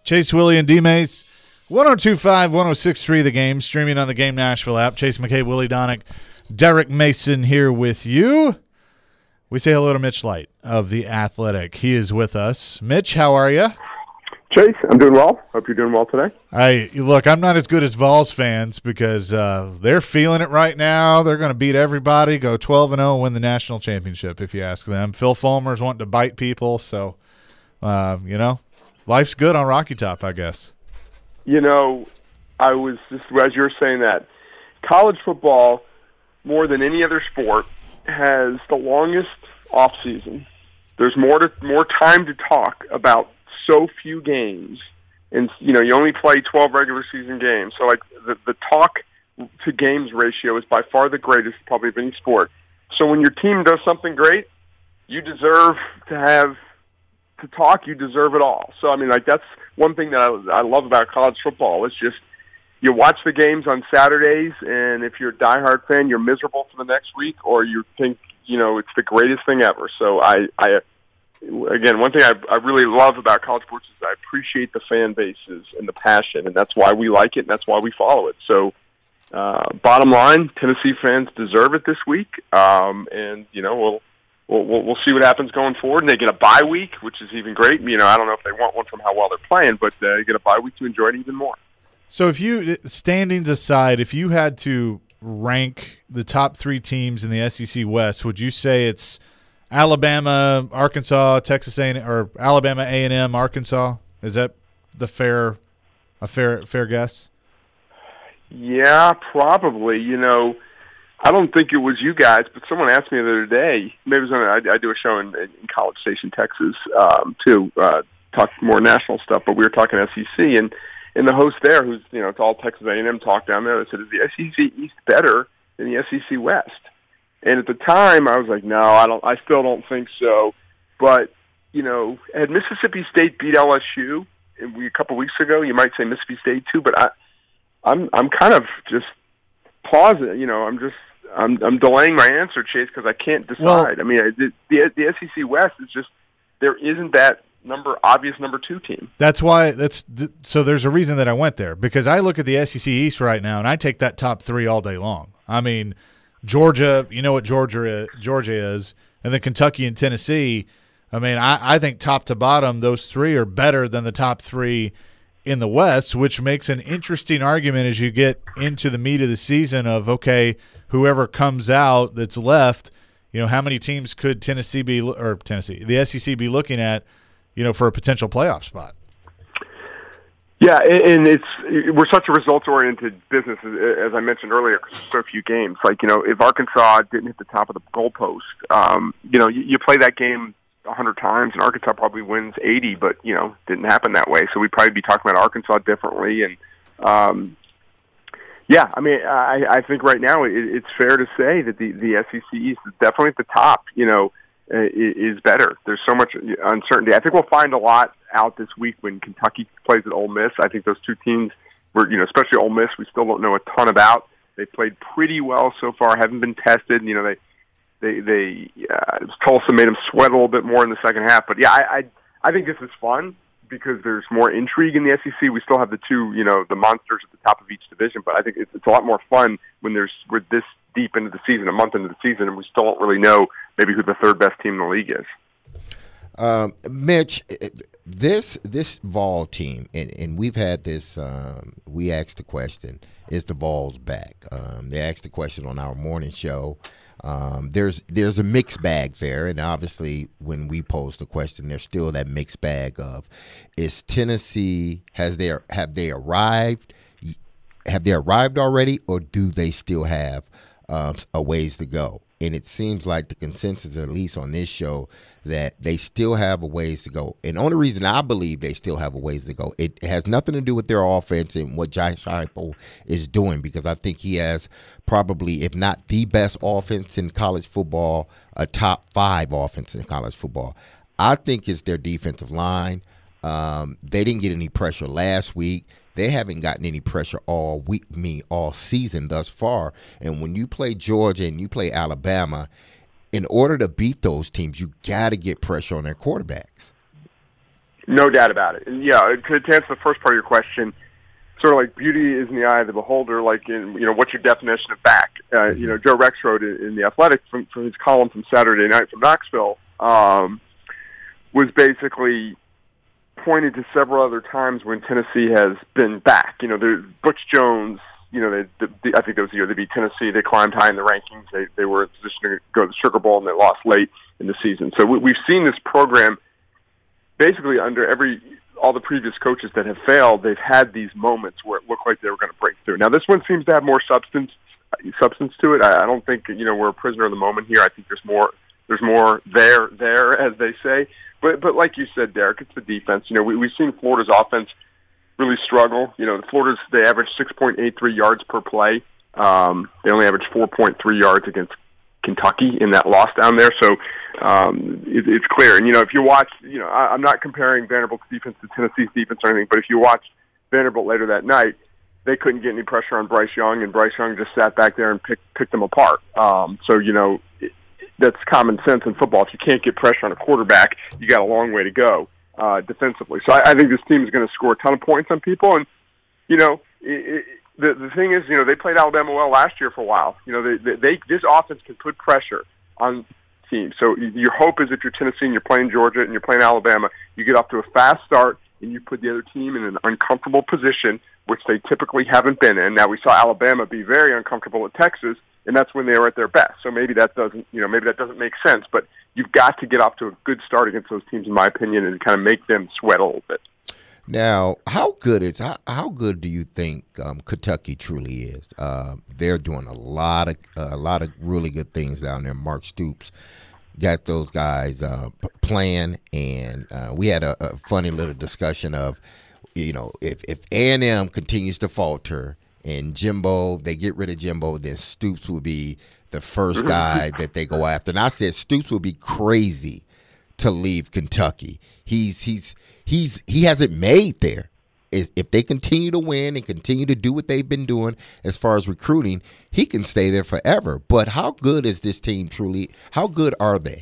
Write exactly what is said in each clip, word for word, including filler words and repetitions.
Chase, Willie, and D-Mace. one oh two point five, one oh six point three The Game, streaming on the Game Nashville app. Chase McKay, Willie Donick, Derek Mason here with you. We say hello to Mitch Light of The Athletic. He is with us. Mitch, how are you? Chase, I'm doing well. Hope you're doing well today. I Look, I'm not as good as Vols fans because uh, they're feeling it right now. They're going to beat everybody, go twelve and oh, win the national championship, if you ask them. Phil Fulmer's wanting to bite people, so, uh, you know, life's good on Rocky Top, I guess. You know, I was just, as you were saying that, college football, more than any other sport, has the longest off season. There's more to, more time to talk about so few games, and you know you only play twelve regular season games. So like the the talk to games ratio is by far the greatest probably of any sport. So when your team does something great, you deserve to have to talk. You deserve it all. So I mean, like that's one thing that I, I love about college football. It's just you watch the games on Saturdays, and if you're a diehard fan, you're miserable for the next week, or you think you know it's the greatest thing ever. So I, I again, one thing I, I really love about college sports is I appreciate the fan bases and the passion, and that's why we like it, and that's why we follow it. So, uh, bottom line, Tennessee fans deserve it this week, um, and you know we'll, we'll we'll see what happens going forward. And they get a bye week, which is even great. You know, I don't know if they want one from how well they're playing, but uh, they get a bye week to enjoy it even more. So, if you standings aside, if you had to rank the top three teams in the S E C West, would you say it's Alabama, Arkansas, Texas A and M, or Alabama, A and M, Arkansas? Is that the fair, a fair, fair guess? Yeah, probably. You know, I don't think it was you guys, but someone asked me the other day. Maybe it was on. I, I do a show in, in College Station, Texas, um, too. Uh, talk more national stuff, but we were talking S E C, and and the host there, who's you know, it's all Texas A and M talk down there. They said, "Is the S E C East better than the S E C West?" And at the time, I was like, no, I don't. I still don't think so. But, you know, had Mississippi State beat L S U a couple weeks ago, you might say Mississippi State too. But I, I'm I'm kind of just pausing. You know, I'm just I'm I'm delaying my answer, Chase, because I can't decide. Well, I mean, the, the the S E C West is just there isn't that number obvious number two team. That's why that's so. There's a reason that I went there because I look at the S E C East right now and I take that top three all day long. I mean. Georgia, you know what Georgia is, Georgia is, and then Kentucky and Tennessee. I mean, I, I think top to bottom, those three are better than the top three in the West, which makes an interesting argument as you get into the meat of the season of, okay, whoever comes out that's left, you know, how many teams could Tennessee be, or Tennessee, the S E C be looking at, you know, for a potential playoff spot? Yeah, and it's we're such a results-oriented business, as I mentioned earlier, because there's so few games. Like, you know, if Arkansas didn't hit the top of the goalpost, um, you know, you, you play that game a hundred times, and Arkansas probably wins eighty, but, you know, didn't happen that way. So we'd probably be talking about Arkansas differently. And, um, yeah, I mean, I, I think right now it, it's fair to say that the, the S E C East is definitely at the top, you know, is better. There's so much uncertainty. I think we'll find a lot out this week when Kentucky plays at Ole Miss. I think those two teams were, you know, especially Ole Miss, we still don't know a ton about. They played pretty well so far, haven't been tested. You know, they, they, they, uh, Tulsa made them sweat a little bit more in the second half. But yeah, I, I, I think this is fun because there's more intrigue in the S E C. We still have the two, you know, the monsters at the top of each division, but I think it's, it's a lot more fun when there's, we're this deep into the season, a month into the season, and we still don't really know maybe who the third best team in the league is. Um, Mitch, this this Vol team, and, and we've had this, um, we asked the question, is the Vols back? Um, they asked the question on our morning show. Um, there's there's a mixed bag there, and obviously when we pose the question, there's still that mixed bag of, is Tennessee, has their have they arrived? Have they arrived already, or do they still have uh, a ways to go? And it seems like the consensus, at least on this show, that they still have a ways to go. And the only reason I believe they still have a ways to go, it has nothing to do with their offense and what Josh Heupel is doing, because I think he has probably, if not the best offense in college football, a top five offense in college football. I think it's their defensive line. Um, they didn't get any pressure last week. They haven't gotten any pressure all week, me all season thus far. And when you play Georgia and you play Alabama, in order to beat those teams, you got to get pressure on their quarterbacks. No doubt about it. And yeah, to, to answer the first part of your question, sort of like beauty is in the eye of the beholder. Like, in, you know, what's your definition of back? Uh, you know, Joe Rexrode in, in the Athletic from, from his column from Saturday night from Knoxville um, was basically pointed to several other times when Tennessee has been back. You know, the Butch Jones. You know, they, the, I think that was the year they beat Tennessee. They climbed high in the rankings. They they were in position to go to the Sugar Bowl, and they lost late in the season. So we, we've seen this program basically under every all the previous coaches that have failed. They've had these moments where it looked like they were going to break through. Now this one seems to have more substance substance to it. I, I don't think you know we're a prisoner of the moment here. I think there's more there's more there there as they say. But but like you said, Derek, it's the defense. You know, we, we've seen Florida's offense really struggle. You know, Florida's, they average six point eight three yards per play. Um, they only average four point three yards against Kentucky in that loss down there. So um, it, it's clear. And, you know, if you watch, you know, I, I'm not comparing Vanderbilt's defense to Tennessee's defense or anything, but if you watch Vanderbilt later that night, they couldn't get any pressure on Bryce Young, and Bryce Young just sat back there and picked, picked them apart. Um, so, you know, it, that's common sense in football. If you can't get pressure on a quarterback, you got a long way to go. Uh, defensively. So I, I think this team is going to score a ton of points on people. And, you know, it, it, the the thing is, you know, they played Alabama well last year for a while. You know, they, they, they this offense can put pressure on teams. So your hope is if you're Tennessee and you're playing Georgia and you're playing Alabama, you get off to a fast start and you put the other team in an uncomfortable position, which they typically haven't been in. Now, we saw Alabama be very uncomfortable at Texas, and that's when they were at their best. So maybe that doesn't, you know, maybe that doesn't make sense, but you've got to get off to a good start against those teams, in my opinion, and kind of make them sweat a little bit. Now, how good is how, how good do you think um, Kentucky truly is? Uh, they're doing a lot of uh, a lot of really good things down there. Mark Stoops got those guys uh, p- playing, and uh, we had a, a funny little discussion of, you know, if if A and M continues to falter and Jimbo, they get rid of Jimbo, then Stoops will be the first guy that they go after. And I said Stoops will be crazy to leave Kentucky. He's he's he's he hasn't made there. If they continue to win and continue to do what they've been doing as far as recruiting, he can stay there forever. But how good is this team truly? How good are they?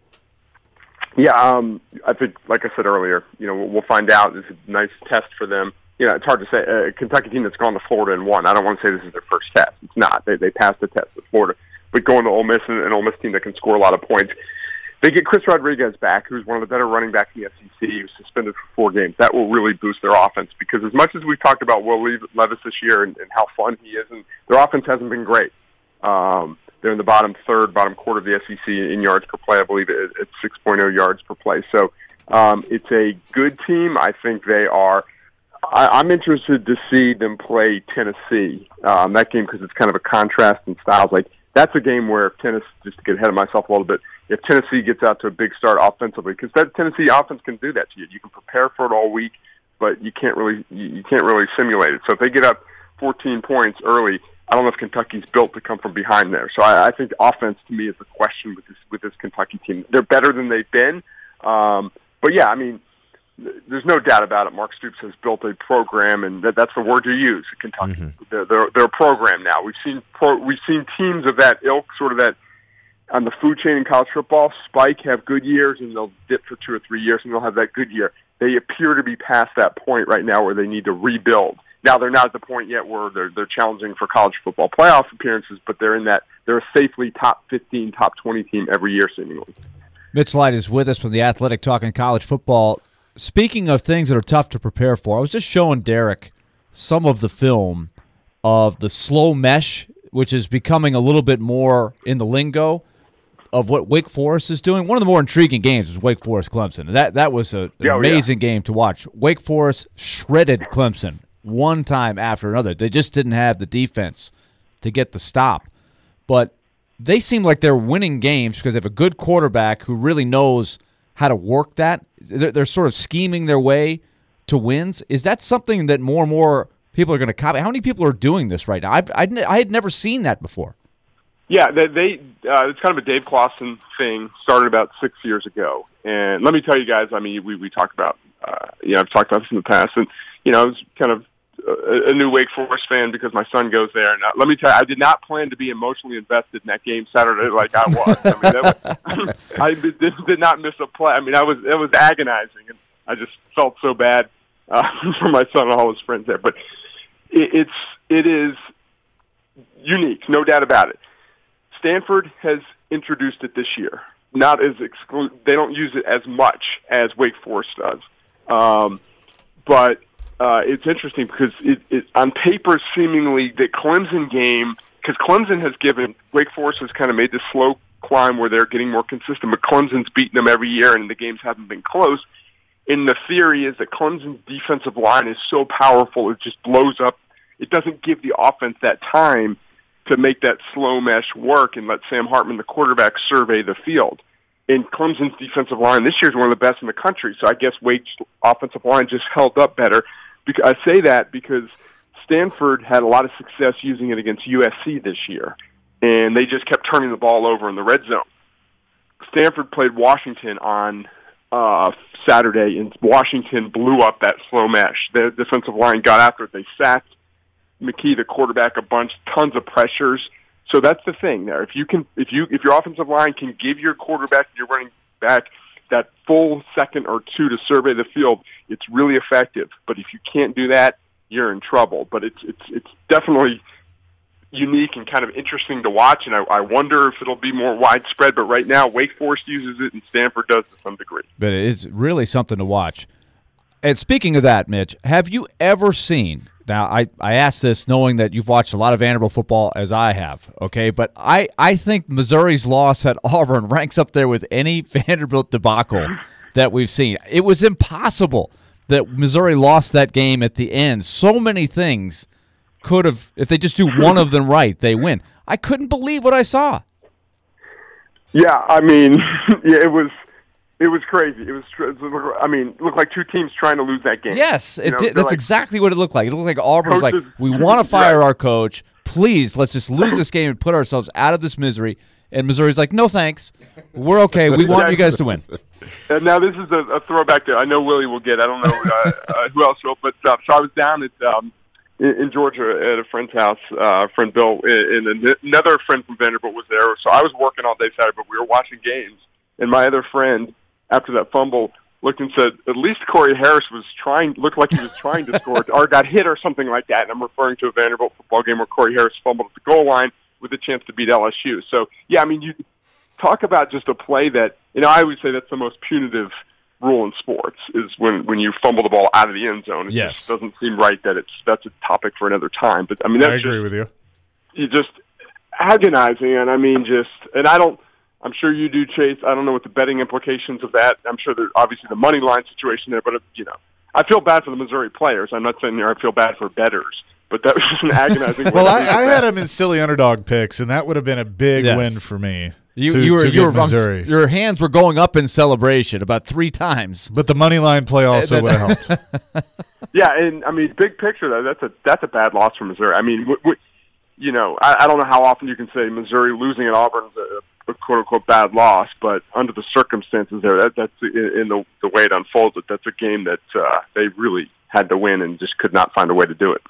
Yeah, um, I think, like I said earlier, you know, we'll, we'll find out. This is a nice test for them. You know, it's hard to say. A Kentucky team that's gone to Florida and won, I don't want to say this is their first test. It's not. They they passed the test with Florida. But going to Ole Miss, and an Ole Miss team that can score a lot of points, they get Chris Rodriguez back, who's one of the better running backs in the S E C. He was suspended for four games. That will really boost their offense, because as much as we've talked about Will Levis this year and, and how fun he is, and their offense hasn't been great. Um, they're in the bottom third, bottom quarter of the S E C in yards per play, I believe, at, at six point oh yards per play. So um, it's a good team. I think they are. I, I'm interested to see them play Tennessee, um, that game, because it's kind of a contrast in styles. Like, that's a game where if Tennessee, just to get ahead of myself a little bit, if Tennessee gets out to a big start offensively, because that Tennessee offense can do that to you. You can prepare for it all week, but you can't really you, you can't really simulate it. So if they get up fourteen points early, I don't know if Kentucky's built to come from behind there. So I, I think offense, to me, is a question with this with this Kentucky team. They're better than they've been, um, but yeah, I mean, there's no doubt about it. Mark Stoops has built a program, and that, that's the word you use. Kentucky, mm-hmm. they're, they're they're a program now. We've seen pro, we've seen teams of that ilk, sort of that on the food chain in college football, spike, have good years, and they'll dip for two or three years, and they'll have that good year. They appear to be past that point right now where they need to rebuild. Now, they're not at the point yet where they're they're challenging for college football playoff appearances, but they're in that they're a safely top fifteen, top twenty team every year, seemingly. Mitch Light is with us from the Athletic, talking college football. Speaking of things that are tough to prepare for, I was just showing Derek some of the film of the slow mesh, which is becoming a little bit more in the lingo of what Wake Forest is doing. One of the more intriguing games was Wake Forest Clemson. And that that was a, an oh, amazing yeah. game to watch. Wake Forest shredded Clemson one time after another. They just didn't have the defense to get the stop. But they seem like they're winning games because they have a good quarterback who really knows how to work that. They're, they're sort of scheming their way to wins. Is that something that more and more people are going to copy? How many people are doing this right now? I've, I'd, I had never seen that before. Yeah, they, they uh, it's kind of a Dave Clawson thing, started about six years ago. And let me tell you guys, I mean, we, we talked about, uh, you know, I've talked about this in the past, and, you know, I was kind of a, a new Wake Forest fan because my son goes there. And uh, let me tell you, I did not plan to be emotionally invested in that game Saturday like I was. I mean, that was, I did, did not miss a play. I mean, I was, it was agonizing. And I just felt so bad uh, for my son and all his friends there. But it, it's it is unique, no doubt about it. Stanford has introduced it this year. Not as exclu- they don't use it as much as Wake Forest does, um, but uh, it's interesting because it, it on paper seemingly the Clemson game, because Clemson has given Wake Forest has kind of made this slow climb where they're getting more consistent, but Clemson's beaten them every year and the games haven't been close. And the theory is that Clemson's defensive line is so powerful it just blows up. It doesn't give the offense that time to make that slow mesh work and let Sam Hartman, the quarterback, survey the field. And Clemson's defensive line this year is one of the best in the country, so I guess Wake's offensive line just held up better. I say that because Stanford had a lot of success using it against U S C this year, and they just kept turning the ball over in the red zone. Stanford played Washington on uh, Saturday, and Washington blew up that slow mesh. The defensive line got after it. They sacked McKee, the quarterback, a bunch, tons of pressures. So that's the thing there. If you can, if you, if your offensive line can give your quarterback, your running back, that full second or two to survey the field, it's really effective. But if you can't do that, you're in trouble. But it's it's it's definitely unique and kind of interesting to watch, and I, I wonder if it'll be more widespread. But right now, Wake Forest uses it, and Stanford does to some degree. But it is really something to watch. And speaking of that, Mitch, have you ever seen – now, I, I ask this knowing that you've watched a lot of Vanderbilt football as I have, okay? But I, I think Missouri's loss at Auburn ranks up there with any Vanderbilt debacle that we've seen. It was impossible that Missouri lost that game at the end. So many things could have – if they just do one of them right, they win. I couldn't believe what I saw. Yeah, I mean, yeah, it was – It was crazy. It was, I mean, it looked like two teams trying to lose that game. Yes, it you know, did. That's like, exactly what it looked like. It looked like Auburn was like, coaches, we want to fire right. our coach. Please, let's just lose this game and put ourselves out of this misery. And Missouri's like, no thanks. We're okay. We want you guys to win. And now this is a, a throwback to, I know Willie will get, I don't know uh, uh, who else will, but uh, so I was down at um, in, in Georgia at a friend's house, uh, friend Bill, and, and another friend from Vanderbilt was there. So I was working all day Saturday, but we were watching games. And my other friend, after that fumble, looked and said, at least Corey Harris was trying, looked like he was trying to score or got hit or something like that. And I'm referring to a Vanderbilt football game where Corey Harris fumbled at the goal line with a chance to beat L S U. So, yeah, I mean, you talk about just a play that, you know, I always say that's the most punitive rule in sports is when, when you fumble the ball out of the end zone. It yes. just doesn't seem right that it's, that's a topic for another time. But, I mean, that's I agree just, with you. You just agonizing. And, I mean, just, and I don't, I'm sure you do, Chase. I don't know what the betting implications of that. I'm sure there's obviously the money line situation there, but, you know, I feel bad for the Missouri players. I'm not saying there I feel bad for bettors, but that was just an agonizing. Well, I, I had them in silly underdog picks, and that would have been a big yes. win for me. You, to, you were, to you were Missouri. Your hands were going up in celebration about three times. But the money line play also would have helped. Yeah, and, I mean, big picture, though, that's a that's a bad loss for Missouri. I mean, w- w- you know, I, I don't know how often you can say Missouri losing at Auburn is a a quote-unquote bad loss, but under the circumstances there, that, that's in, in the, the way it unfolded, that's a game that uh, they really had to win and just could not find a way to do it.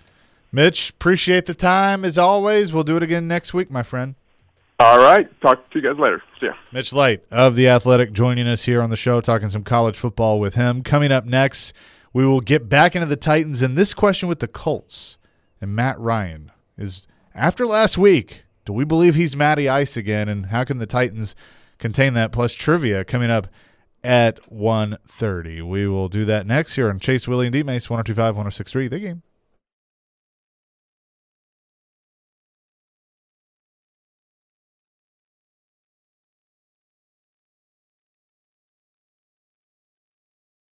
Mitch, appreciate the time as always. We'll do it again next week, my friend. All right. Talk to you guys later. See ya. Mitch Light of The Athletic joining us here on the show, talking some college football with him. Coming up next, we will get back into the Titans and this question with the Colts. And Matt Ryan is, after last week, do we believe he's Matty Ice again, and how can the Titans contain that? Plus trivia coming up at one thirty. We will do that next here on Chase, Willie, and D-Mace, one oh two five, one oh six three, The Game.